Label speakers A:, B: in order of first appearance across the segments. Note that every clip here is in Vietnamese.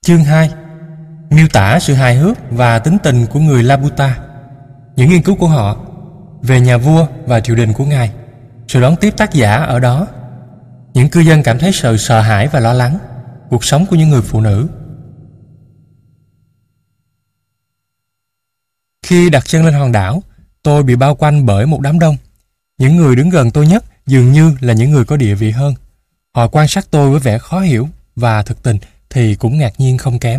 A: Chương 2. Miêu tả sự hài hước và tính tình của người Laputa. Những nghiên cứu của họ về nhà vua và triều đình của ngài. Sự đón tiếp tác giả ở đó. Những cư dân cảm thấy sự sợ hãi và lo lắng. Cuộc sống của những người phụ nữ. Khi đặt chân lên hòn đảo, tôi bị bao quanh bởi một đám đông. Những người đứng gần tôi nhất dường như là những người có địa vị hơn. Họ quan sát tôi với vẻ khó hiểu và thực tình thì cũng ngạc nhiên không kém.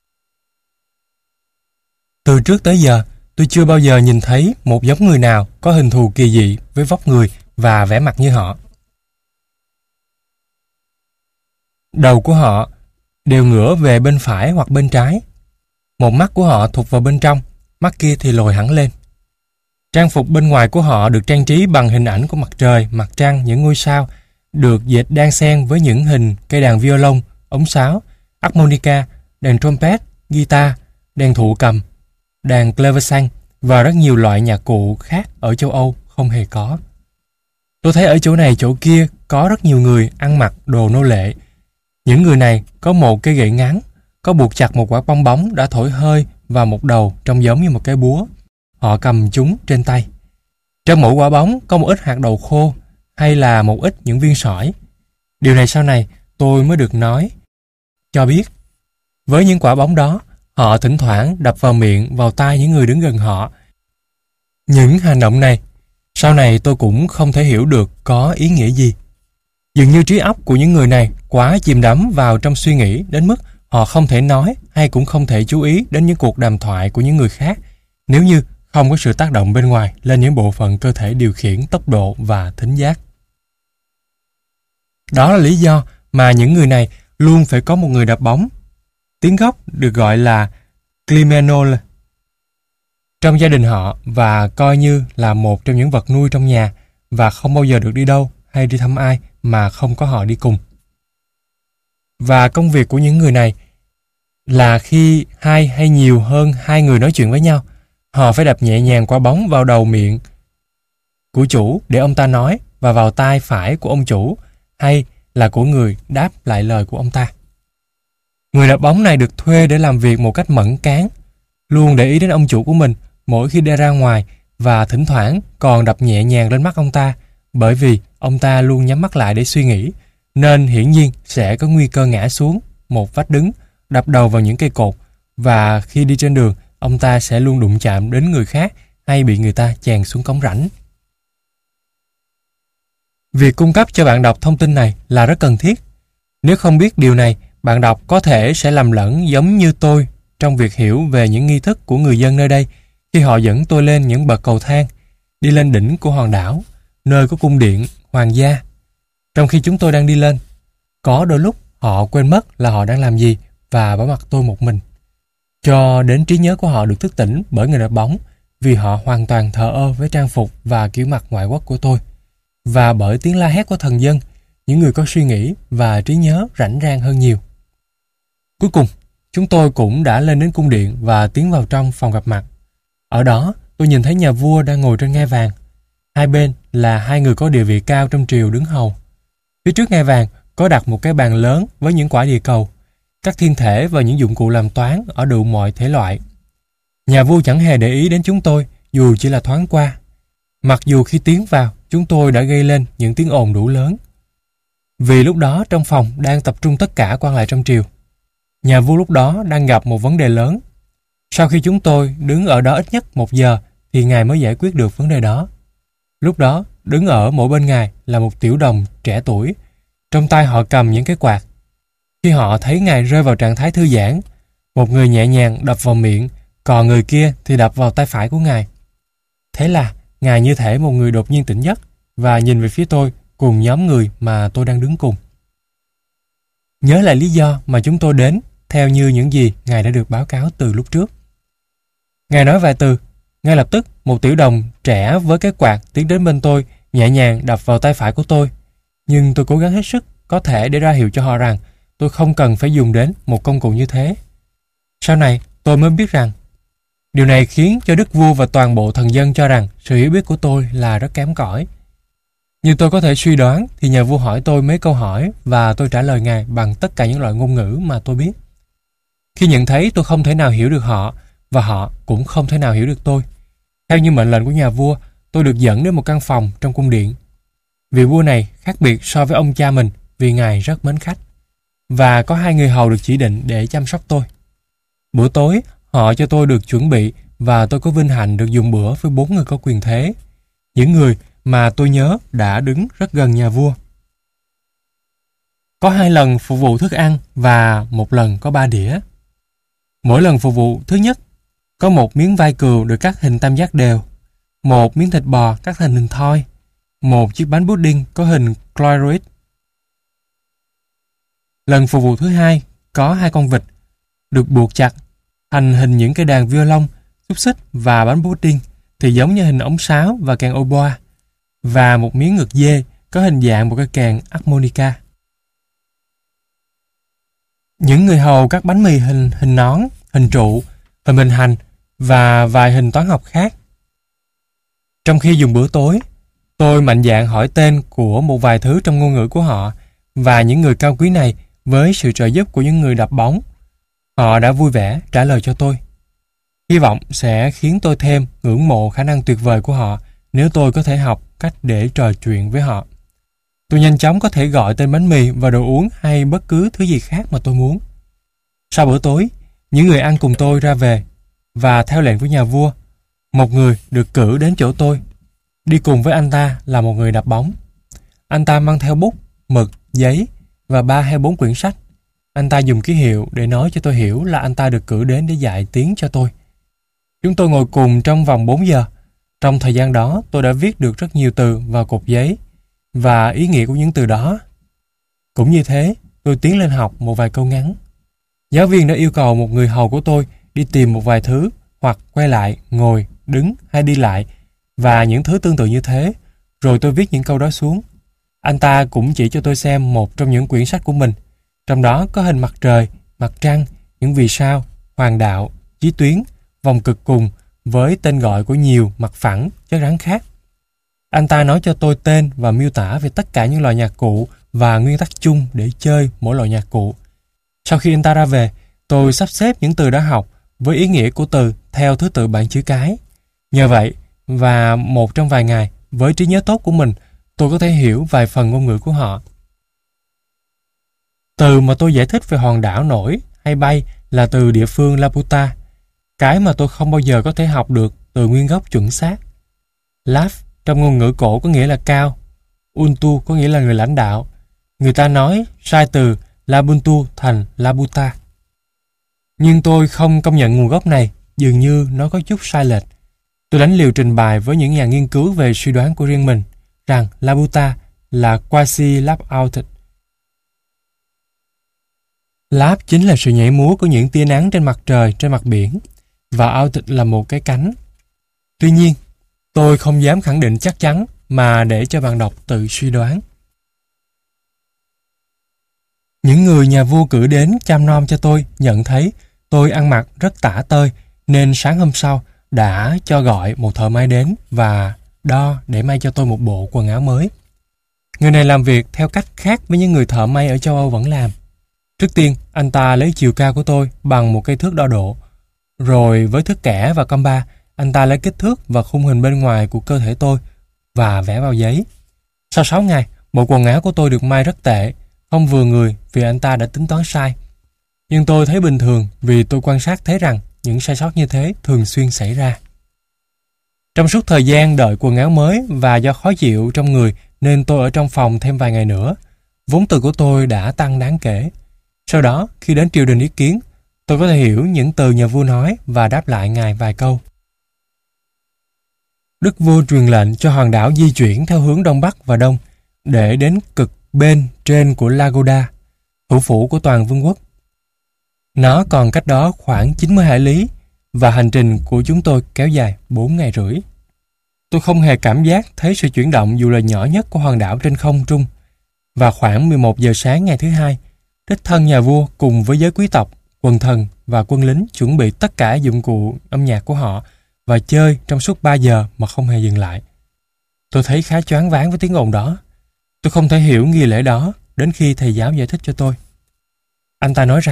A: Từ trước tới giờ, tôi chưa bao giờ nhìn thấy một giống người nào có hình thù kỳ dị với vóc người và vẻ mặt như họ. Đầu của họ đều ngửa về bên phải hoặc bên trái. Một mắt của họ thụt vào bên trong, mắt kia thì lồi hẳn lên. Trang phục bên ngoài của họ được trang trí bằng hình ảnh của mặt trời, mặt trăng, những ngôi sao, được dệt đan xen với những hình cây đàn violon, ống sáo, harmonica, đàn trumpet, guitar, đàn thụ cầm, đàn clavecin và rất nhiều loại nhạc cụ khác ở châu Âu không hề có. Tôi thấy ở chỗ này chỗ kia có rất nhiều người ăn mặc đồ nô lệ. Những người này có một cây gậy ngắn, có buộc chặt một quả bong bóng đã thổi hơi vào một đầu trông giống như một cái búa. Họ cầm chúng trên tay. Trong mỗi quả bóng có một ít hạt đậu khô hay là một ít những viên sỏi. Điều này sau này tôi mới được nói cho biết. Với những quả bóng đó, họ thỉnh thoảng đập vào miệng, vào tai những người đứng gần họ. Những hành động này, sau này tôi cũng không thể hiểu được có ý nghĩa gì. Dường như trí óc của những người này quá chìm đắm vào trong suy nghĩ đến mức họ không thể nói hay cũng không thể chú ý đến những cuộc đàm thoại của những người khác nếu như không có sự tác động bên ngoài lên những bộ phận cơ thể điều khiển tốc độ và thính giác. Đó là lý do mà những người này luôn phải có một người đập bóng. Tiếng gốc được gọi là Climenol trong gia đình họ và coi như là một trong những vật nuôi trong nhà và không bao giờ được đi đâu hay đi thăm ai mà không có họ đi cùng. Và công việc của những người này là khi hai hay nhiều hơn hai người nói chuyện với nhau, họ phải đập nhẹ nhàng quả bóng vào đầu miệng của chủ để ông ta nói và vào tai phải của ông chủ hay là của người đáp lại lời của ông ta. Người đập bóng này được thuê để làm việc một cách mẫn cán, luôn để ý đến ông chủ của mình mỗi khi đi ra ngoài và thỉnh thoảng còn đập nhẹ nhàng lên mắt ông ta bởi vì ông ta luôn nhắm mắt lại để suy nghĩ, nên hiển nhiên sẽ có nguy cơ ngã xuống một vách đứng, đập đầu vào những cây cột và khi đi trên đường, ông ta sẽ luôn đụng chạm đến người khác hay bị người ta chèn xuống cống rãnh. Việc cung cấp cho bạn đọc thông tin này là rất cần thiết. Nếu không biết điều này, bạn đọc có thể sẽ lầm lẫn giống như tôi trong việc hiểu về những nghi thức của người dân nơi đây khi họ dẫn tôi lên những bậc cầu thang, đi lên đỉnh của hòn đảo, nơi có cung điện hoàng gia. Trong khi chúng tôi đang đi lên, có đôi lúc họ quên mất là họ đang làm gì và bỏ mặc tôi một mình. Cho đến trí nhớ của họ được thức tỉnh bởi người đập bóng vì họ hoàn toàn thờ ơ với trang phục và kiểu mặt ngoại quốc của tôi và bởi tiếng la hét của thần dân, những người có suy nghĩ và trí nhớ rảnh rang hơn nhiều. Cuối cùng, chúng tôi cũng đã lên đến cung điện và tiến vào trong phòng gặp mặt. Ở đó, tôi nhìn thấy nhà vua đang ngồi trên ngai vàng. Hai bên là hai người có địa vị cao trong triều đứng hầu. Phía trước ngai vàng có đặt một cái bàn lớn với những quả địa cầu, các thiên thể và những dụng cụ làm toán ở đủ mọi thể loại. Nhà vua chẳng hề để ý đến chúng tôi dù chỉ là thoáng qua. Mặc dù khi tiến vào, chúng tôi đã gây lên những tiếng ồn đủ lớn. Vì lúc đó trong phòng đang tập trung tất cả quan lại trong triều. Nhà vua lúc đó đang gặp một vấn đề lớn. Sau khi chúng tôi đứng ở đó ít nhất 1 giờ thì ngài mới giải quyết được vấn đề đó. Lúc đó, đứng ở mỗi bên ngài là một tiểu đồng trẻ tuổi. Trong tay họ cầm những cái quạt. Khi họ thấy ngài rơi vào trạng thái thư giãn, một người nhẹ nhàng đập vào miệng, còn người kia thì đập vào tay phải của ngài. Thế là ngài như thể một người đột nhiên tỉnh giấc và nhìn về phía tôi cùng nhóm người mà tôi đang đứng cùng. Nhớ lại lý do mà chúng tôi đến theo như những gì ngài đã được báo cáo từ lúc trước. Ngài nói vài từ, ngay lập tức một tiểu đồng trẻ với cái quạt tiến đến bên tôi, nhẹ nhàng đập vào tay phải của tôi. Nhưng tôi cố gắng hết sức có thể để ra hiệu cho họ rằng tôi không cần phải dùng đến một công cụ như thế. Sau này tôi mới biết rằng điều này khiến cho đức vua và toàn bộ thần dân cho rằng sự hiểu biết của tôi là rất kém cỏi. Như tôi có thể suy đoán thì nhà vua hỏi tôi mấy câu hỏi và tôi trả lời ngài bằng tất cả những loại ngôn ngữ mà tôi biết. Khi nhận thấy tôi không thể nào hiểu được họ, và họ cũng không thể nào hiểu được tôi. Theo như mệnh lệnh của nhà vua, tôi được dẫn đến một căn phòng trong cung điện. Vị vua này khác biệt so với ông cha mình vì ngài rất mến khách. Và có 2 người hầu được chỉ định để chăm sóc tôi. Bữa tối, họ cho tôi được chuẩn bị và tôi có vinh hạnh được dùng bữa với 4 người có quyền thế. Những người mà tôi nhớ đã đứng rất gần nhà vua. Có 2 lần phục vụ thức ăn và 1 lần có 3 đĩa. Mỗi lần phục vụ thứ nhất, có 1 miếng vai cừu được cắt hình tam giác đều, 1 miếng thịt bò cắt thành hình thoi, 1 chiếc bánh pudding có hình clorid. Lần phục vụ thứ 2, có 2 con vịt được buộc chặt thành hình những cây đàn violon, xúc xích và bánh pudding thì giống như hình ống sáo và kèn oboe, và 1 miếng ngực dê có hình dạng một cái kèn harmonica. Những người hầu cắt bánh mì hình nón, hình trụ, hình hành và vài hình toán học khác. Trong khi dùng bữa tối, tôi mạnh dạn hỏi tên của một vài thứ trong ngôn ngữ của họ, và những người cao quý này, với sự trợ giúp của những người đập bóng, họ đã vui vẻ trả lời cho tôi. Hy vọng sẽ khiến tôi thêm ngưỡng mộ khả năng tuyệt vời của họ nếu tôi có thể học cách để trò chuyện với họ. Tôi nhanh chóng có thể gọi tên bánh mì và đồ uống hay bất cứ thứ gì khác mà tôi muốn. Sau bữa tối, những người ăn cùng tôi ra về, và theo lệnh của nhà vua, một người được cử đến chỗ tôi. Đi cùng với anh ta là một người đập bóng. Anh ta mang theo bút, mực, giấy và 3 hay 4 quyển sách. Anh ta dùng ký hiệu để nói cho tôi hiểu là anh ta được cử đến để dạy tiếng cho tôi. Chúng tôi ngồi cùng trong vòng 4 giờ. Trong thời gian đó, tôi đã viết được rất nhiều từ vào cột giấy và ý nghĩa của những từ đó. Cũng như thế, tôi tiến lên học một vài câu ngắn. Giáo viên đã yêu cầu một người hầu của tôi đi tìm một vài thứ, hoặc quay lại, ngồi, đứng hay đi lại, và những thứ tương tự như thế, rồi tôi viết những câu đó xuống. Anh ta cũng chỉ cho tôi xem một trong những quyển sách của mình. Trong đó có hình mặt trời, mặt trăng, những vì sao, hoàng đạo, chí tuyến, vòng cực cùng với tên gọi của nhiều mặt phẳng, chất rắn khác. Anh ta nói cho tôi tên và miêu tả về tất cả những loại nhạc cụ và nguyên tắc chung để chơi mỗi loại nhạc cụ. Sau khi anh ta ra về, tôi sắp xếp những từ đã học với ý nghĩa của từ theo thứ tự bảng chữ cái. Nhờ vậy, và một trong vài ngày, với trí nhớ tốt của mình, tôi có thể hiểu vài phần ngôn ngữ của họ. Từ mà tôi giải thích về hòn đảo nổi hay bay là từ địa phương Laputa. Cái mà tôi không bao giờ có thể học được từ nguyên gốc chuẩn xác. Laf trong ngôn ngữ cổ có nghĩa là cao. Untu có nghĩa là người lãnh đạo. Người ta nói sai từ Labuntu thành Labuta. Nhưng tôi không công nhận nguồn gốc này, dường như nó có chút sai lệch. Tôi đánh liều trình bày với những nhà nghiên cứu về suy đoán của riêng mình rằng Labuta là quasi-lap-outed. Lap chính là sự nhảy múa của những tia nắng trên mặt trời, trên mặt biển, và outed là một cái cánh. Tuy nhiên, tôi không dám khẳng định chắc chắn mà để cho bạn đọc tự suy đoán. Những người nhà vua cử đến chăm nom cho tôi nhận thấy tôi ăn mặc rất tả tơi, nên sáng hôm sau đã cho gọi một thợ may đến và đo để may cho tôi một bộ quần áo mới. Người này làm việc theo cách khác với những người thợ may ở châu Âu vẫn làm. Trước tiên, anh ta lấy chiều cao của tôi bằng một cây thước đo độ. Rồi với thước kẻ và compa, anh ta lấy kích thước và khung hình bên ngoài của cơ thể tôi và vẽ vào giấy. Sau 6 ngày, bộ quần áo của tôi được may rất tệ, không vừa người vì anh ta đã tính toán sai. Nhưng tôi thấy bình thường vì tôi quan sát thấy rằng những sai sót như thế thường xuyên xảy ra. Trong suốt thời gian đợi quần áo mới và do khó chịu trong người nên tôi ở trong phòng thêm vài ngày nữa, vốn từ của tôi đã tăng đáng kể. Sau đó, khi đến triều đình ý kiến, tôi có thể hiểu những từ nhà vua nói và đáp lại ngài vài câu. Đức vua truyền lệnh cho hòn đảo di chuyển theo hướng đông bắc và đông để đến cực bên trên của Lagoda, thủ phủ của toàn vương quốc. Nó còn cách đó khoảng 90 hải lý và hành trình của chúng tôi kéo dài 4 ngày rưỡi. Tôi không hề cảm giác thấy sự chuyển động dù là nhỏ nhất của hòn đảo trên không trung. Và khoảng 11 giờ sáng ngày thứ hai, đích thân nhà vua cùng với giới quý tộc, quần thần và quân lính chuẩn bị tất cả dụng cụ âm nhạc của họ và chơi trong suốt 3 giờ mà không hề dừng lại. Tôi thấy khá choáng váng với tiếng ồn đó. Tôi không thể hiểu nghi lễ đó đến khi thầy giáo giải thích cho tôi. Anh ta nói rằng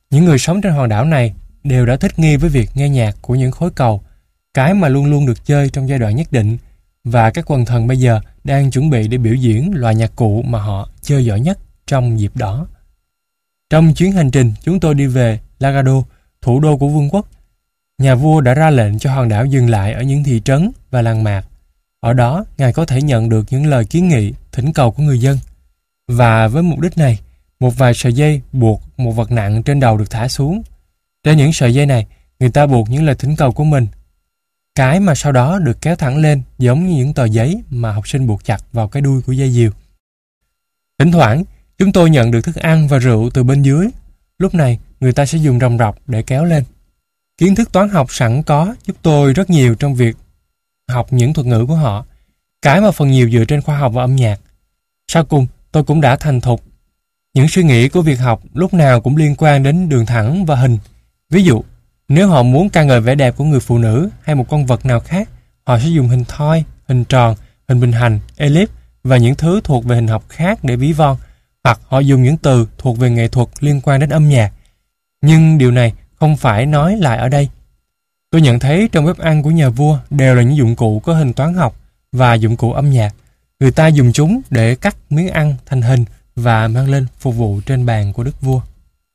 A: Những người sống trên hòn đảo này đều đã thích nghi với việc nghe nhạc của những khối cầu, cái mà luôn luôn được chơi trong giai đoạn nhất định, và các quần thần bây giờ đang chuẩn bị để biểu diễn loại nhạc cụ mà họ chơi giỏi nhất trong dịp đó. Trong chuyến hành trình chúng tôi đi về Lagado, thủ đô của vương quốc, nhà vua đã ra lệnh cho hòn đảo dừng lại ở những thị trấn và làng mạc. Ở đó, Ngài có thể nhận được những lời kiến nghị, thỉnh cầu của người dân. Và với mục đích này, một vài sợi dây buộc một vật nặng trên đầu được thả xuống. Trên những sợi dây này, người ta buộc những lời thỉnh cầu của mình. Cái mà sau đó được kéo thẳng lên giống như những tờ giấy mà học sinh buộc chặt vào cái đuôi của dây diều. Thỉnh thoảng, chúng tôi nhận được thức ăn và rượu từ bên dưới. Lúc này, người ta sẽ dùng ròng rọc để kéo lên. Kiến thức toán học sẵn có giúp tôi rất nhiều trong việc học những thuật ngữ của họ, cái mà phần nhiều dựa trên khoa học và âm nhạc. Sau cùng, tôi cũng đã thành thục. Những suy nghĩ của việc học lúc nào cũng liên quan đến đường thẳng và hình. Ví dụ, nếu họ muốn ca ngợi vẻ đẹp của người phụ nữ hay một con vật nào khác, họ sẽ dùng hình thoi, hình tròn, hình bình hành, ellipse và những thứ thuộc về hình học khác để ví von, hoặc họ dùng những từ thuộc về nghệ thuật liên quan đến âm nhạc. Nhưng điều này không phải nói lại ở đây. Tôi nhận thấy trong bếp ăn của nhà vua đều là những dụng cụ có hình toán học và dụng cụ âm nhạc. Người ta dùng chúng để cắt miếng ăn thành hình và mang lên phục vụ trên bàn của đức vua.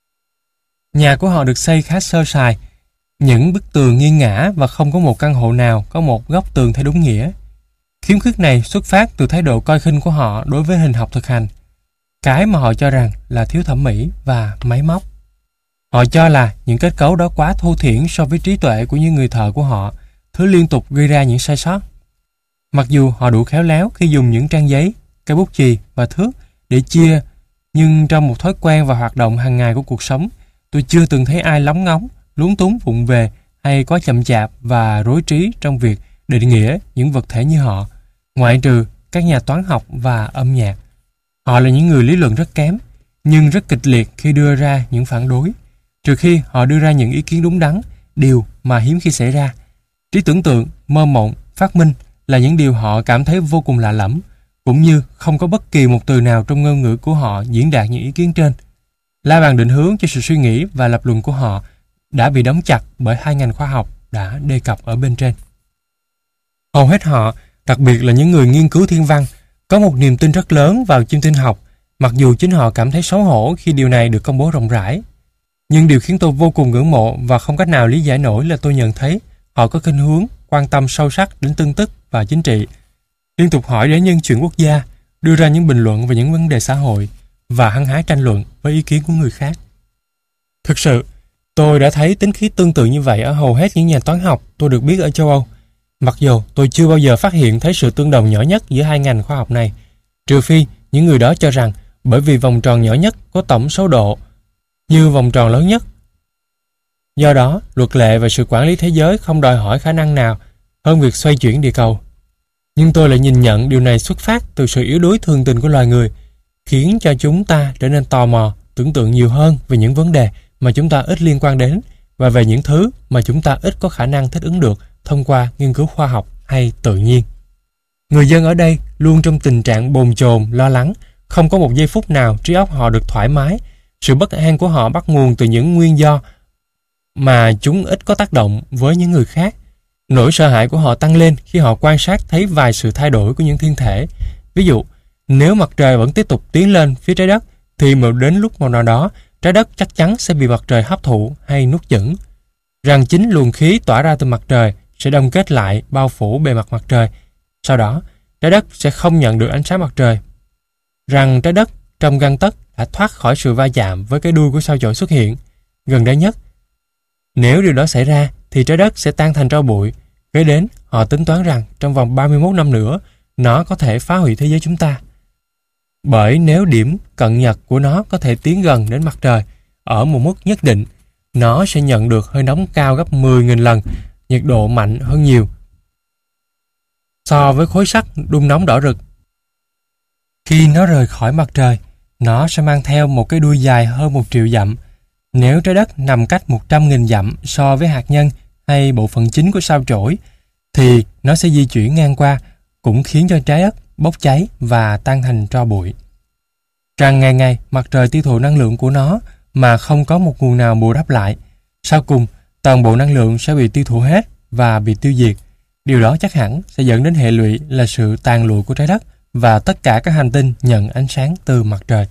A: Nhà của họ được xây khá sơ sài, những bức tường nghiêng ngả và không có một căn hộ nào có một góc tường theo đúng nghĩa. Khiếm khuyết này xuất phát từ thái độ coi khinh của họ đối với hình học thực hành, cái mà họ cho rằng là thiếu thẩm mỹ và máy móc. Họ cho là những kết cấu đó quá thô thiển so với trí tuệ của những người thợ của họ, thứ liên tục gây ra những sai sót. Mặc dù họ đủ khéo léo khi dùng những trang giấy, cây bút chì và thước để chia, nhưng trong một thói quen và hoạt động hàng ngày của cuộc sống, tôi chưa từng thấy ai lóng ngóng, lúng túng vụng về hay có chậm chạp và rối trí trong việc định nghĩa những vật thể như họ, ngoại trừ các nhà toán học và âm nhạc. Họ là những người lý luận rất kém, nhưng rất kịch liệt khi đưa ra những phản đối, trừ khi họ đưa ra những ý kiến đúng đắn, điều mà hiếm khi xảy ra. Trí tưởng tượng, mơ mộng, phát minh là những điều họ cảm thấy vô cùng lạ lẫm, cũng như không có bất kỳ một từ nào trong ngôn ngữ của họ diễn đạt những ý kiến trên. La bàn định hướng cho sự suy nghĩ và lập luận của họ đã bị đóng chặt bởi hai ngành khoa học đã đề cập ở bên trên. Hầu hết họ, đặc biệt là những người nghiên cứu thiên văn, có một niềm tin rất lớn vào chiêm tinh học, mặc dù chính họ cảm thấy xấu hổ khi điều này được công bố rộng rãi. Nhưng điều khiến tôi vô cùng ngưỡng mộ và không cách nào lý giải nổi là tôi nhận thấy họ có khuynh hướng quan tâm sâu sắc đến tin tức và chính trị, liên tục hỏi đến nhân chuyện quốc gia, đưa ra những bình luận về những vấn đề xã hội và hăng hái tranh luận với ý kiến của người khác. Thực sự, tôi đã thấy tính khí tương tự như vậy ở hầu hết những nhà toán học tôi được biết ở châu Âu, mặc dù tôi chưa bao giờ phát hiện thấy sự tương đồng nhỏ nhất giữa hai ngành khoa học này, trừ phi những người đó cho rằng bởi vì vòng tròn nhỏ nhất có tổng số độ như vòng tròn lớn nhất. Do đó, luật lệ và sự quản lý thế giới không đòi hỏi khả năng nào hơn việc xoay chuyển địa cầu. Nhưng tôi lại nhìn nhận điều này xuất phát từ sự yếu đuối thường tình của loài người, khiến cho chúng ta trở nên tò mò, tưởng tượng nhiều hơn về những vấn đề mà chúng ta ít liên quan đến và về những thứ mà chúng ta ít có khả năng thích ứng được thông qua nghiên cứu khoa học hay tự nhiên. Người dân ở đây luôn trong tình trạng bồn chồn, lo lắng, không có một giây phút nào trí óc họ được thoải mái. Sự bất an của họ bắt nguồn từ những nguyên do mà chúng ít có tác động với những người khác. Nỗi sợ hãi của họ tăng lên khi họ quan sát thấy vài sự thay đổi của những thiên thể. Ví dụ, nếu mặt trời vẫn tiếp tục tiến lên phía trái đất, thì đến lúc nào đó, trái đất chắc chắn sẽ bị mặt trời hấp thụ hay nuốt chửng. Rằng chính luồng khí tỏa ra từ mặt trời sẽ đông kết lại bao phủ bề mặt mặt trời. Sau đó, trái đất sẽ không nhận được ánh sáng mặt trời. Rằng trái đất trong gang tấc đã thoát khỏi sự va chạm với cái đuôi của sao chổi xuất hiện gần đây nhất. Nếu điều đó xảy ra, thì trái đất sẽ tan thành tro bụi. Kế đến, họ tính toán rằng trong vòng 31 năm nữa, nó có thể phá hủy thế giới chúng ta. Bởi nếu điểm cận nhật của nó có thể tiến gần đến mặt trời ở một mức nhất định, nó sẽ nhận được hơi nóng cao gấp 10.000 lần, nhiệt độ mạnh hơn nhiều so với khối sắt đun nóng đỏ rực. Khi nó rời khỏi mặt trời, nó sẽ mang theo một cái đuôi dài hơn 1 triệu dặm. Nếu trái đất nằm cách 100.000 dặm so với hạt nhân hay bộ phận chính của sao chổi, thì nó sẽ di chuyển ngang qua, cũng khiến cho trái đất bốc cháy và tan thành tro bụi. Rằng ngày ngày mặt trời tiêu thụ năng lượng của nó mà không có một nguồn nào bù đắp lại. Sau cùng, toàn bộ năng lượng sẽ bị tiêu thụ hết và bị tiêu diệt. Điều đó chắc hẳn sẽ dẫn đến hệ lụy là sự tàn lụi của trái đất và tất cả các hành tinh nhận ánh sáng từ mặt trời.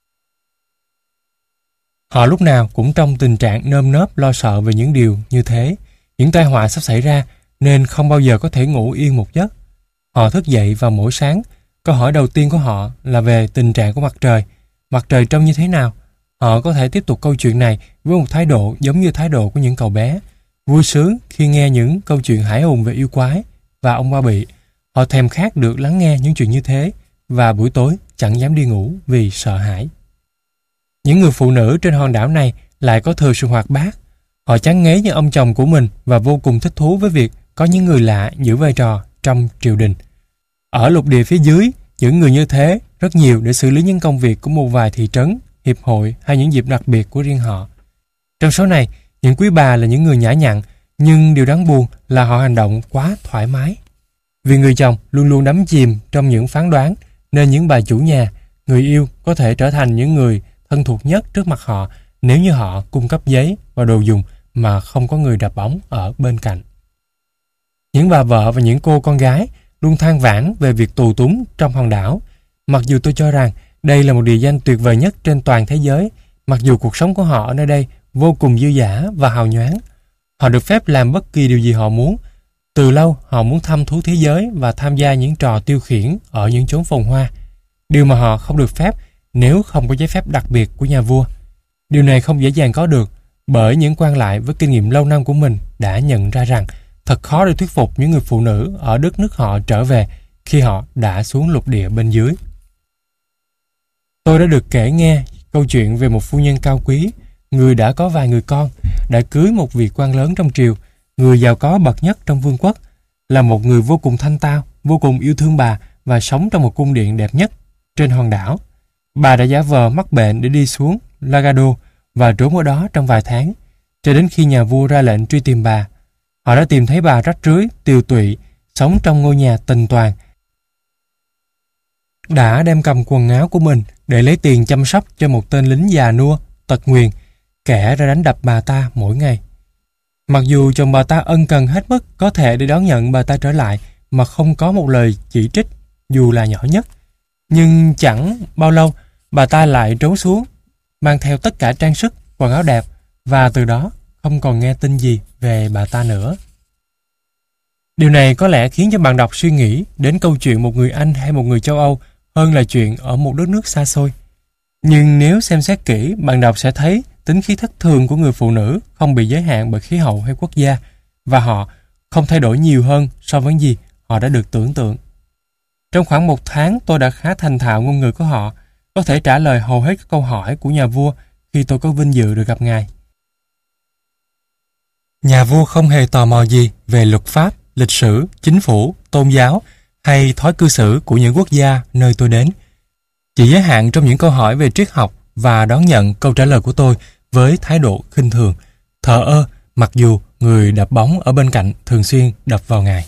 A: Họ lúc nào cũng trong tình trạng nơm nớp lo sợ về những điều như thế, những tai họa sắp xảy ra, nên không bao giờ có thể ngủ yên một giấc. Họ thức dậy vào mỗi sáng, câu hỏi đầu tiên của họ là về tình trạng của mặt trời. Mặt trời trông như thế nào? Họ có thể tiếp tục câu chuyện này với một thái độ giống như thái độ của những cậu bé, vui sướng khi nghe những câu chuyện hãi hùng về yêu quái và ông ba bị. Họ thèm khát được lắng nghe những chuyện như thế, và buổi tối chẳng dám đi ngủ vì sợ hãi. Những người phụ nữ trên hòn đảo này lại có thừa sự hoạt bát. Họ chán ngấy như ông chồng của mình và vô cùng thích thú với việc có những người lạ giữ vai trò trong triều đình. Ở lục địa phía dưới, những người như thế rất nhiều để xử lý những công việc của một vài thị trấn, hiệp hội hay những dịp đặc biệt của riêng họ. Trong số này, những quý bà là những người nhã nhặn, nhưng điều đáng buồn là họ hành động quá thoải mái. Vì người chồng luôn luôn đắm chìm trong những phán đoán, nên những bà chủ nhà, người yêu có thể trở thành những người thân thuộc nhất trước mặt họ nếu như họ cung cấp giấy và đồ dùng mà không có người đập bóng ở bên cạnh. Những bà vợ và những cô con gái luôn than vãn về việc tù túng trong hòn đảo. Mặc dù tôi cho rằng đây là một địa danh tuyệt vời nhất trên toàn thế giới, mặc dù cuộc sống của họ ở nơi đây vô cùng dư dả và hào nhoáng. Họ được phép làm bất kỳ điều gì họ muốn. Từ lâu họ muốn thăm thú thế giới và tham gia những trò tiêu khiển ở những chốn phồn hoa. Điều mà họ không được phép nếu không có giấy phép đặc biệt của nhà vua. Điều này không dễ dàng có được, bởi những quan lại với kinh nghiệm lâu năm của mình đã nhận ra rằng thật khó để thuyết phục những người phụ nữ ở đất nước họ trở về khi họ đã xuống lục địa bên dưới. Tôi đã được kể nghe câu chuyện về một phu nhân cao quý, người đã có vài người con, đã cưới một vị quan lớn trong triều, người giàu có bậc nhất trong vương quốc, là một người vô cùng thanh tao, vô cùng yêu thương bà và sống trong một cung điện đẹp nhất trên hòn đảo. Bà đã giả vờ mắc bệnh để đi xuống Lagado và trốn ở đó trong vài tháng, cho đến khi nhà vua ra lệnh truy tìm bà. Họ đã tìm thấy bà rách rưới, tiều tụy, sống trong ngôi nhà tần toàn, đã đem cầm quần áo của mình để lấy tiền chăm sóc cho một tên lính già nua, tật nguyền, kẻ ra đánh đập bà ta mỗi ngày. Mặc dù chồng bà ta ân cần hết mức có thể để đón nhận bà ta trở lại mà không có một lời chỉ trích dù là nhỏ nhất, nhưng chẳng bao lâu bà ta lại trốn xuống, mang theo tất cả trang sức, quần áo đẹp, và từ đó không còn nghe tin gì về bà ta nữa. Điều này có lẽ khiến cho bạn đọc suy nghĩ đến câu chuyện một người Anh hay một người châu Âu hơn là chuyện ở một đất nước xa xôi. Nhưng nếu xem xét kỹ, bạn đọc sẽ thấy tính khí thất thường của người phụ nữ không bị giới hạn bởi khí hậu hay quốc gia, và họ không thay đổi nhiều hơn so với gì họ đã được tưởng tượng. Trong khoảng 1 tháng, tôi đã khá thành thạo ngôn ngữ của họ, có thể trả lời hầu hết các câu hỏi của nhà vua khi tôi có vinh dự được gặp ngài. Nhà vua không hề tò mò gì về luật pháp, lịch sử, chính phủ, tôn giáo hay thói cư xử của những quốc gia nơi tôi đến. Chỉ giới hạn trong những câu hỏi về triết học và đón nhận câu trả lời của tôi với thái độ khinh thường, thờ ơ, mặc dù người đập bóng ở bên cạnh thường xuyên đập vào ngài.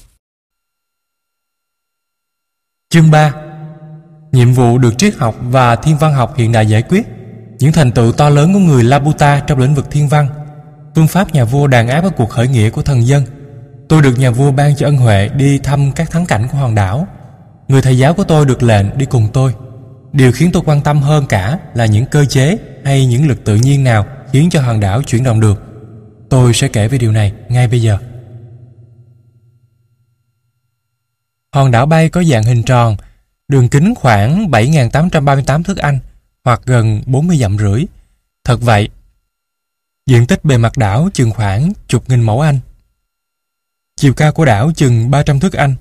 A: Chương 3. Nhiệm vụ được triết học và thiên văn học hiện đại giải quyết. Những thành tựu to lớn của người Laputa trong lĩnh vực thiên văn. Phương pháp nhà vua đàn áp ở cuộc khởi nghĩa của thần dân. Tôi được nhà vua ban cho ân huệ đi thăm các thắng cảnh của hòn đảo. Người thầy giáo của tôi được lệnh đi cùng tôi. Điều khiến tôi quan tâm hơn cả là những cơ chế hay những lực tự nhiên nào khiến cho hòn đảo chuyển động được. Tôi sẽ kể về điều này ngay bây giờ. Hòn đảo bay có dạng hình tròn, đường kính khoảng 7.838 thước Anh, hoặc gần 40 dặm rưỡi. Thật vậy, diện tích bề mặt đảo chừng khoảng chục nghìn mẫu Anh. Chiều cao của đảo chừng 300 thước Anh.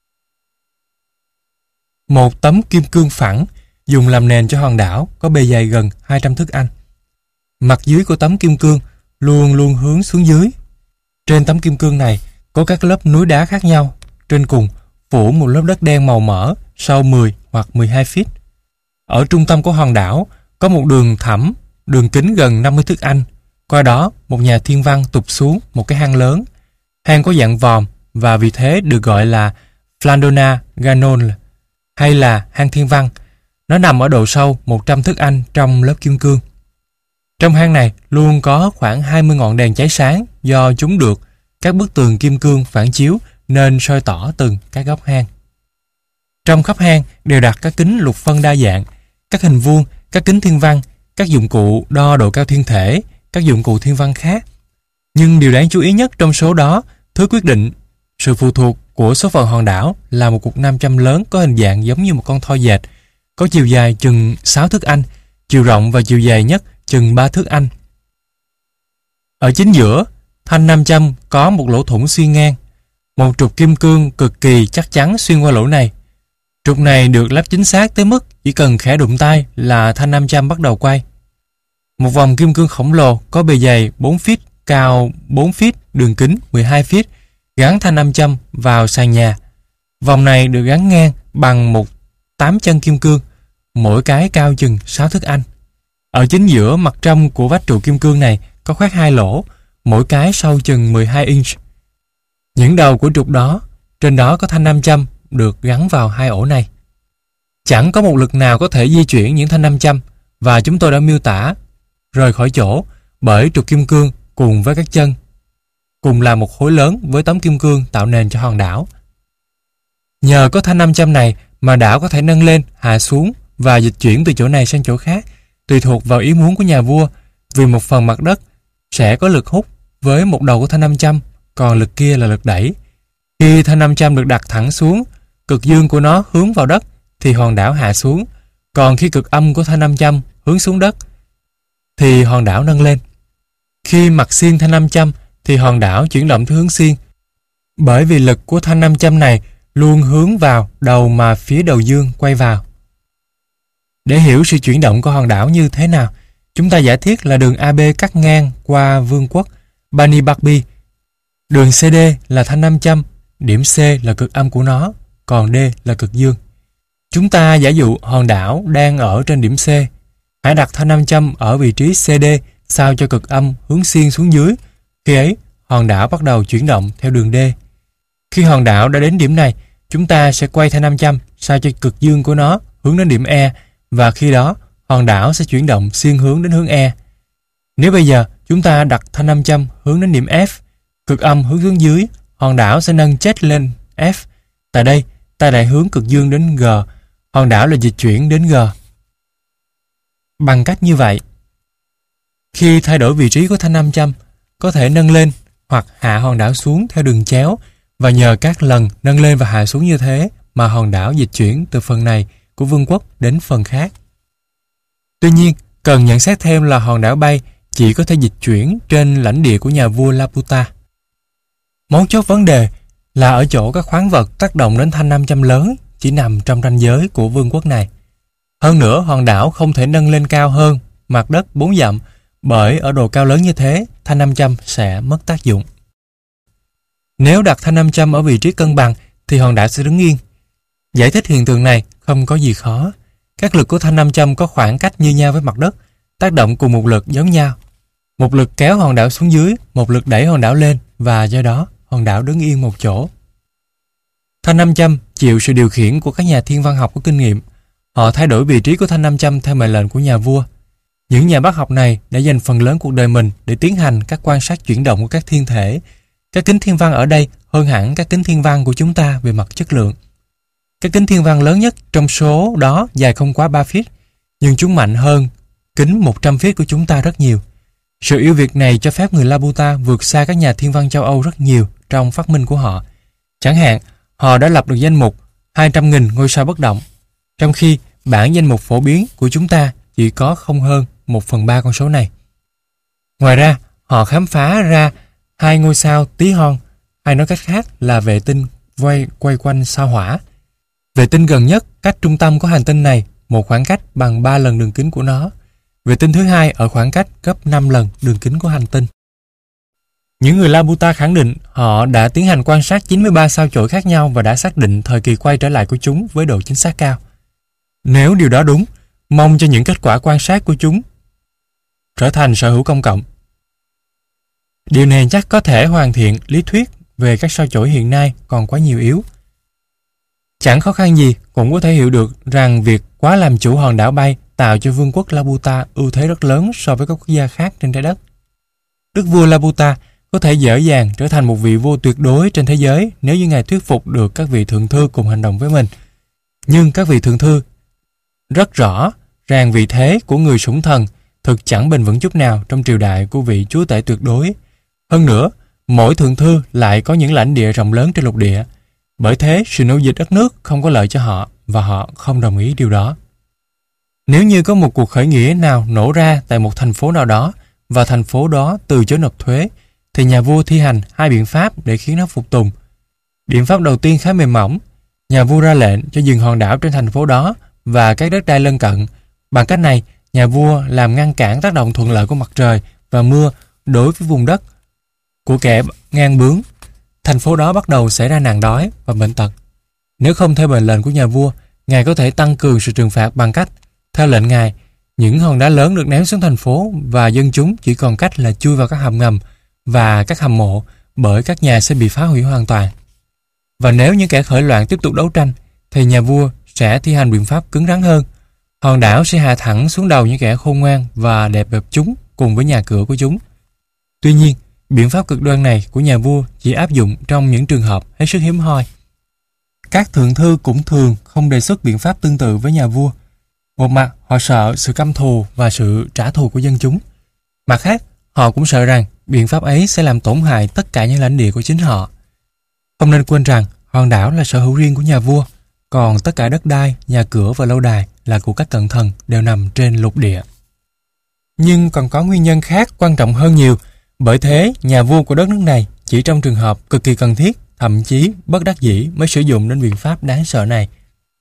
A: Một tấm kim cương phẳng dùng làm nền cho hòn đảo có bề dày gần 200 thước Anh. Mặt dưới của tấm kim cương luôn luôn hướng xuống dưới. Trên tấm kim cương này có các lớp núi đá khác nhau. Trên cùng phủ một lớp đất đen màu mỡ sâu 10 hoặc 12 feet. Ở trung tâm của hòn đảo có một đường thẳm, đường kính gần 50 thước Anh. Qua đó một nhà thiên văn tụt xuống một cái hang lớn. Hang có dạng vòm và vì thế được gọi là Flandona Ganon, hay là hang thiên văn. Nó nằm ở độ sâu 100 thước Anh trong lớp kim cương. Trong hang này luôn có khoảng 20 ngọn đèn cháy sáng do chúng được các bức tường kim cương phản chiếu nên soi tỏ từng các góc hang. Trong khắp hang đều đặt các kính lục phân đa dạng, các hình vuông, các kính thiên văn, các dụng cụ đo độ cao thiên thể, các dụng cụ thiên văn khác. Nhưng điều đáng chú ý nhất trong số đó, thứ quyết định sự phụ thuộc của số phận hòn đảo là một cục nam châm lớn có hình dạng giống như một con thoi dệt, có chiều dài chừng 6 thước Anh, chiều rộng và chiều dày nhất chừng 3 thước Anh. Ở chính giữa, thanh nam châm có một lỗ thủng xuyên ngang. Một trục kim cương cực kỳ chắc chắn xuyên qua lỗ này. Trục này được lắp chính xác tới mức chỉ cần khẽ đụng tay là thanh nam châm bắt đầu quay. Một vòng kim cương khổng lồ có bề dày 4 feet, cao 4 feet, đường kính 12 feet, gắn thanh nam châm vào sàn nhà. Vòng này được gắn ngang bằng một 8 chân kim cương, mỗi cái cao chừng 6 thước Anh. Ở chính giữa mặt trong của vách trụ kim cương này có khoét 2 lỗ, mỗi cái sâu chừng 12 inch. Những đầu của trục đó, trên đó có thanh nam châm được gắn vào 2 ổ này. Chẳng có một lực nào có thể di chuyển những thanh nam châm, và chúng tôi đã miêu tả rời khỏi chỗ bởi trục kim cương cùng với các chân cùng là một khối lớn với tấm kim cương tạo nền cho hòn đảo. Nhờ có thanh nam châm này mà đảo có thể nâng lên, hạ xuống và dịch chuyển từ chỗ này sang chỗ khác, tùy thuộc vào ý muốn của nhà vua, vì một phần mặt đất sẽ có lực hút với một đầu của thanh nam châm, còn lực kia là lực đẩy. Khi thanh nam châm được đặt thẳng xuống, cực dương của nó hướng vào đất thì hòn đảo hạ xuống, còn khi cực âm của thanh nam châm hướng xuống đất thì hòn đảo nâng lên. Khi mặt xiên thanh nam châm thì hòn đảo chuyển động theo hướng xiên, bởi vì lực của thanh nam châm này luôn hướng vào đầu mà phía đầu dương quay vào. Để hiểu sự chuyển động của hòn đảo như thế nào, chúng ta giả thiết là đường AB cắt ngang qua vương quốc Bani Bakbi. Đường CD là thanh nam châm, điểm C là cực âm của nó, còn D là cực dương. Chúng ta giả dụ hòn đảo đang ở trên điểm C. Hãy đặt thanh nam châm ở vị trí CD sao cho cực âm hướng xiên xuống dưới. Khi ấy, hòn đảo bắt đầu chuyển động theo đường D. Khi hòn đảo đã đến điểm này, chúng ta sẽ quay thanh nam châm sao cho cực dương của nó hướng đến điểm E, và khi đó hòn đảo sẽ chuyển động xiên hướng đến hướng E. Nếu bây giờ chúng ta đặt thanh nam châm hướng đến điểm F, cực âm hướng xuống dưới, hòn đảo sẽ nâng chết lên F. Tại đây, ta lại hướng cực dương đến G, hòn đảo là dịch chuyển đến G. Bằng cách như vậy, khi thay đổi vị trí của thanh nam châm, có thể nâng lên hoặc hạ hòn đảo xuống theo đường chéo, và nhờ các lần nâng lên và hạ xuống như thế mà hòn đảo dịch chuyển từ phần này của vương quốc đến phần khác. Tuy nhiên, cần nhận xét thêm là hòn đảo bay chỉ có thể dịch chuyển trên lãnh địa của nhà vua Laputa. Mấu chốt vấn đề là ở chỗ các khoáng vật tác động đến thanh nam châm lớn chỉ nằm trong ranh giới của vương quốc này. Hơn nữa, hòn đảo không thể nâng lên cao hơn mặt đất 4 dặm, bởi ở độ cao lớn như thế, thanh nam châm sẽ mất tác dụng. Nếu đặt thanh nam châm ở vị trí cân bằng thì hòn đảo sẽ đứng yên. Giải thích hiện tượng này không có gì khó. Các lực của thanh nam châm có khoảng cách như nhau với mặt đất, tác động cùng một lực giống nhau. Một lực kéo hòn đảo xuống dưới, một lực đẩy hòn đảo lên, và do đó hòn đảo đứng yên một chỗ. Thanh nam châm chịu sự điều khiển của các nhà thiên văn học có kinh nghiệm. Họ thay đổi vị trí của thanh nam châm theo mệnh lệnh của nhà vua. Những nhà bác học này đã dành phần lớn cuộc đời mình để tiến hành các quan sát chuyển động của các thiên thể. Các kính thiên văn ở đây hơn hẳn các kính thiên văn của chúng ta về mặt chất lượng. Các kính thiên văn lớn nhất trong số đó dài không quá 3 feet, nhưng chúng mạnh hơn kính 100 feet của chúng ta rất nhiều. Sự ưu việt này cho phép người Laputa vượt xa các nhà thiên văn châu Âu rất nhiều trong phát minh của họ. Chẳng hạn, họ đã lập được danh mục 200.000 ngôi sao bất động, trong khi bản danh mục phổ biến của chúng ta chỉ có không hơn 1/3 con số này. Ngoài ra, họ khám phá ra 2 ngôi sao tí hon, hay nói cách khác là vệ tinh quay quanh sao Hỏa. Vệ tinh gần nhất cách trung tâm của hành tinh này một khoảng cách bằng 3 lần đường kính của nó. Vệ tinh thứ hai ở khoảng cách gấp 5 lần đường kính của hành tinh. Những người Laputa khẳng định họ đã tiến hành quan sát 93 sao chổi khác nhau và đã xác định thời kỳ quay trở lại của chúng với độ chính xác cao. Nếu điều đó đúng, mong cho những kết quả quan sát của chúng trở thành sở hữu công cộng. Điều này chắc có thể hoàn thiện lý thuyết về các sao chổi hiện nay còn quá nhiều yếu. Chẳng khó khăn gì cũng có thể hiểu được rằng việc quá làm chủ hòn đảo bay tạo cho vương quốc Laputa ưu thế rất lớn so với các quốc gia khác trên trái đất. Đức vua Laputa có thể dễ dàng trở thành một vị vua tuyệt đối trên thế giới nếu như ngài thuyết phục được các vị thượng thư cùng hành động với mình. Nhưng các vị thượng thư rất rõ ràng vị thế của người sủng thần thực chẳng bền vững chút nào trong triều đại của vị chúa tể tuyệt đối. Hơn nữa, mỗi thượng thư lại có những lãnh địa rộng lớn trên lục địa. Bởi thế, sự nô dịch đất nước không có lợi cho họ và họ không đồng ý điều đó. Nếu như có một cuộc khởi nghĩa nào nổ ra tại một thành phố nào đó và thành phố đó từ chối nộp thuế, thì nhà vua thi hành hai biện pháp để khiến nó phục tùng. Biện pháp đầu tiên khá mềm mỏng. Nhà vua ra lệnh cho dừng hòn đảo trên thành phố đó và các đất đai lân cận. Bằng cách này, nhà vua làm ngăn cản tác động thuận lợi của mặt trời và mưa đối với vùng đất của kẻ ngang bướng. Thành phố đó bắt đầu xảy ra nạn đói và bệnh tật. Nếu không theo mệnh lệnh của nhà vua, ngài có thể tăng cường sự trừng phạt bằng cách, theo lệnh ngài, những hòn đá lớn được ném xuống thành phố và dân chúng chỉ còn cách là chui vào các hầm ngầm và các hầm mộ, bởi các nhà sẽ bị phá hủy hoàn toàn. Và nếu những kẻ khởi loạn tiếp tục đấu tranh, thì nhà vua sẽ thi hành biện pháp cứng rắn hơn. Hòn đảo sẽ hạ thẳng xuống đầu những kẻ khôn ngoan và đè bẹp chúng cùng với nhà cửa của chúng. Tuy nhiên, biện pháp cực đoan này của nhà vua chỉ áp dụng trong những trường hợp hết sức hiếm hoi. Các thượng thư cũng thường không đề xuất biện pháp tương tự với nhà vua. Một mặt, họ sợ sự căm thù và sự trả thù của dân chúng. Mặt khác, họ cũng sợ rằng biện pháp ấy sẽ làm tổn hại tất cả những lãnh địa của chính họ. Không nên quên rằng hòn đảo là sở hữu riêng của nhà vua, còn tất cả đất đai, nhà cửa và lâu đài là của các cận thần đều nằm trên lục địa. Nhưng còn có nguyên nhân khác quan trọng hơn nhiều. Bởi thế, nhà vua của đất nước này chỉ trong trường hợp cực kỳ cần thiết, thậm chí bất đắc dĩ mới sử dụng đến biện pháp đáng sợ này.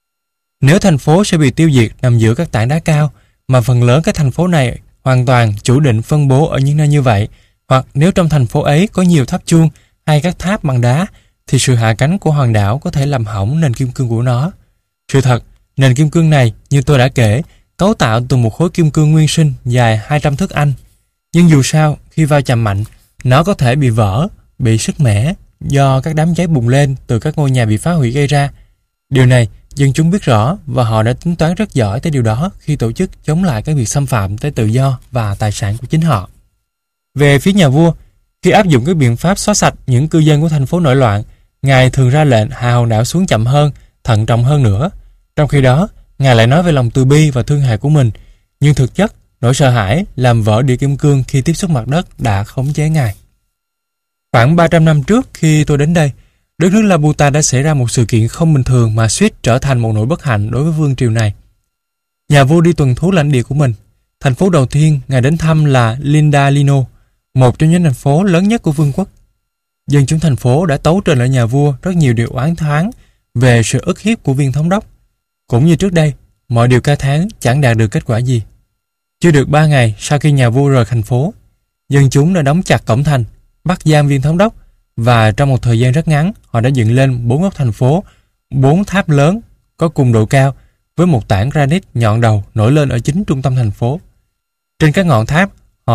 A: Nếu thành phố sẽ bị tiêu diệt nằm giữa các tảng đá cao, mà phần lớn các thành phố này hoàn toàn chủ định phân bố ở những nơi như vậy, hoặc nếu trong thành phố ấy có nhiều tháp chuông hay các tháp bằng đá, thì sự hạ cánh của hòn đảo có thể làm hỏng nền kim cương của nó. Sự thật, nền kim cương này, như tôi đã kể, cấu tạo từ một khối kim cương nguyên sinh dài 200 thước Anh. Nhưng dù sao, khi va chạm mạnh, nó có thể bị vỡ, bị sứt mẻ do các đám cháy bùng lên từ các ngôi nhà bị phá hủy gây ra. Điều này, dân chúng biết rõ và họ đã tính toán rất giỏi tới điều đó khi tổ chức chống lại các việc xâm phạm tới tự do và tài sản của chính họ. Về phía nhà vua, khi áp dụng các biện pháp xóa sạch những cư dân của thành phố nổi loạn, ngài thường ra lệnh hạ hòn đảo xuống chậm hơn, thận trọng hơn nữa. Trong khi đó, ngài lại nói về lòng từ bi và thương hại của mình, nhưng thực chất, nỗi sợ hãi làm vỡ đĩa kim cương khi tiếp xúc mặt đất đã khống chế ngài. Khoảng 300 năm trước khi tôi đến đây, đất nước Laputa đã xảy ra một sự kiện không bình thường mà suýt trở thành một nỗi bất hạnh đối với vương triều này. Nhà vua đi tuần thú lãnh địa của mình. Thành phố đầu tiên ngài đến thăm là Lindalino, một trong những thành phố lớn nhất của vương quốc. Dân chúng thành phố đã tấu trình lại nhà vua rất nhiều điều oán thán về sự ức hiếp của viên thống đốc. Cũng như trước đây, mọi điều ca thán chẳng đạt được kết quả gì. Chưa được 3 ngày sau khi nhà vua rời thành phố, dân chúng đã đóng chặt cổng thành, bắt giam viên thống đốc, và trong một thời gian rất ngắn, họ đã dựng lên 4 góc thành phố, 4 tháp lớn có cùng độ cao với một tảng granite nhọn đầu nổi lên ở chính trung tâm thành phố. Trên các ngọn tháp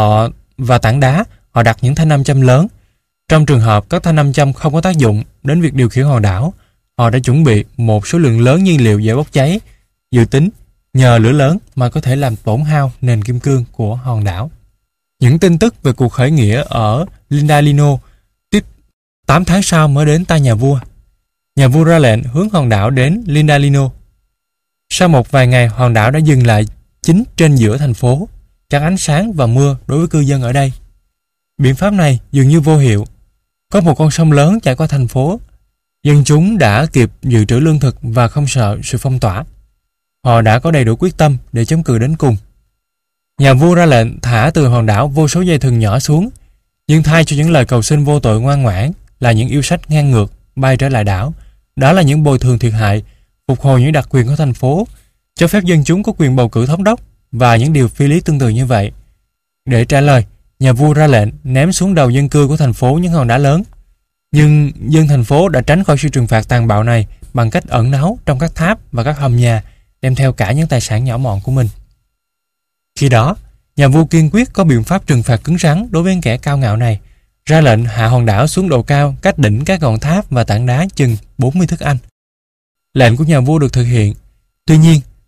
A: và tảng đá, họ đặt những thanh nam châm lớn. Trong trường hợp các thanh nam châm không có tác dụng đến việc điều khiển hòn đảo, họ đã chuẩn bị một số lượng lớn nhiên liệu dễ bốc cháy, dự tính nhờ lửa lớn mà có thể làm tổn hao nền kim cương của hòn đảo. Những tin tức về cuộc khởi nghĩa ở Lindalino 8 tháng sau mới đến tai nhà vua. Nhà vua ra lệnh hướng hòn đảo đến Lindalino. Sau một vài ngày, hòn đảo đã dừng lại chính trên giữa thành phố, chắn ánh sáng và mưa đối với cư dân ở đây. Biện pháp này dường như vô hiệu. Có một con sông lớn chảy qua thành phố. Dân chúng đã kịp dự trữ lương thực và không sợ sự phong tỏa. Họ đã có đầy đủ quyết tâm để chống cự đến cùng. Nhà vua ra lệnh thả từ hòn đảo vô số dây thừng nhỏ xuống, nhưng thay cho những lời cầu xin vô tội ngoan ngoãn là những yêu sách ngang ngược bay trở lại đảo. Đó là những bồi thường thiệt hại, phục hồi những đặc quyền của thành phố, cho phép dân chúng có quyền bầu cử thống đốc và những điều phi lý tương tự như vậy. Để trả lời, nhà vua ra lệnh ném xuống đầu dân cư của thành phố những hòn đá lớn. Nhưng dân thành phố đã tránh khỏi sự trừng phạt tàn bạo này bằng cách ẩn náu trong các tháp và các hầm nhà, đem theo cả những tài sản nhỏ mọn của mình. Khi đó, nhà vua kiên quyết có biện pháp trừng phạt cứng rắn đối với kẻ cao ngạo này, ra lệnh hạ hòn đảo xuống độ cao cách đỉnh các ngọn tháp và tảng đá chừng 40 thước Anh. Lệnh của nhà vua được thực hiện. Tuy nhiên,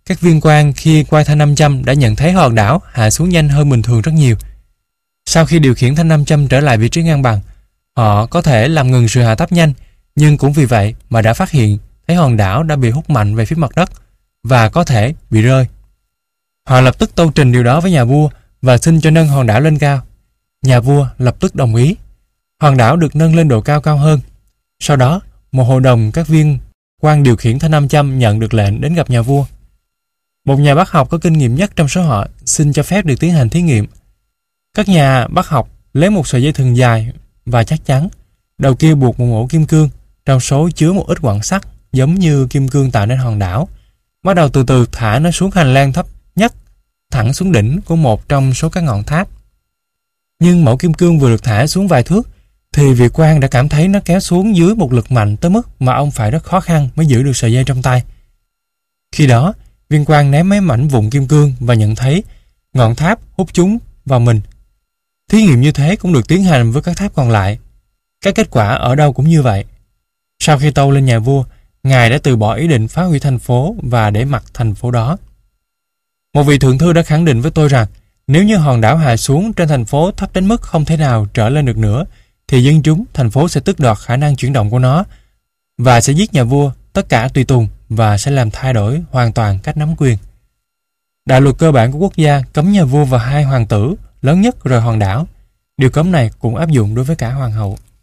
A: Các viên quan khi quay thanh nam châm đã nhận thấy hòn đảo hạ xuống nhanh hơn bình thường rất nhiều. Sau khi điều khiển thanh nam châm trở lại vị trí ngang bằng, họ có thể làm ngừng sự hạ thấp nhanh, nhưng cũng vì vậy mà đã phát hiện thấy hòn đảo đã bị hút mạnh về phía mặt đất và có thể bị rơi. Họ lập tức tâu trình điều đó với nhà vua và xin cho nâng hòn đảo lên cao. Nhà vua lập tức đồng ý. Hòn đảo được nâng lên độ cao cao hơn. Sau đó, một hội đồng các viên quan điều khiển thanh nam châm nhận được lệnh đến gặp nhà vua. Một nhà bác học có kinh nghiệm nhất trong số họ xin cho phép được tiến hành thí nghiệm. Các nhà bác học lấy một sợi dây thừng dài và chắc chắn, đầu kia buộc một ổ kim cương, trong số chứa một ít quặng sắt giống như kim cương tạo nên hòn đảo. Bắt đầu từ từ thả nó xuống hành lang thấp nhất, thẳng xuống đỉnh của một trong số các ngọn tháp. Nhưng mẫu kim cương vừa được thả xuống vài thước, thì vị quan đã cảm thấy nó kéo xuống dưới một lực mạnh tới mức mà ông phải rất khó khăn mới giữ được sợi dây trong tay. Khi đó, viên quan ném mấy mảnh vụn kim cương và nhận thấy ngọn tháp hút chúng vào mình. Thí nghiệm như thế cũng được tiến hành với các tháp còn lại. Các kết quả ở đâu cũng như vậy. Sau khi tâu lên nhà vua, ngài đã từ bỏ ý định phá hủy thành phố và để mặc thành phố đó. Một vị thượng thư đã khẳng định với tôi rằng nếu như hòn đảo hạ xuống trên thành phố thấp đến mức không thể nào trở lên được nữa, thì dân chúng thành phố sẽ tước đoạt khả năng chuyển động của nó và sẽ giết nhà vua, tất cả tùy tùng và sẽ làm thay đổi hoàn toàn cách nắm quyền. Đạo luật cơ bản của quốc gia cấm nhà vua và hai hoàng tử lớn nhất rời hòn đảo. Điều cấm này cũng áp dụng đối với cả hoàng hậu.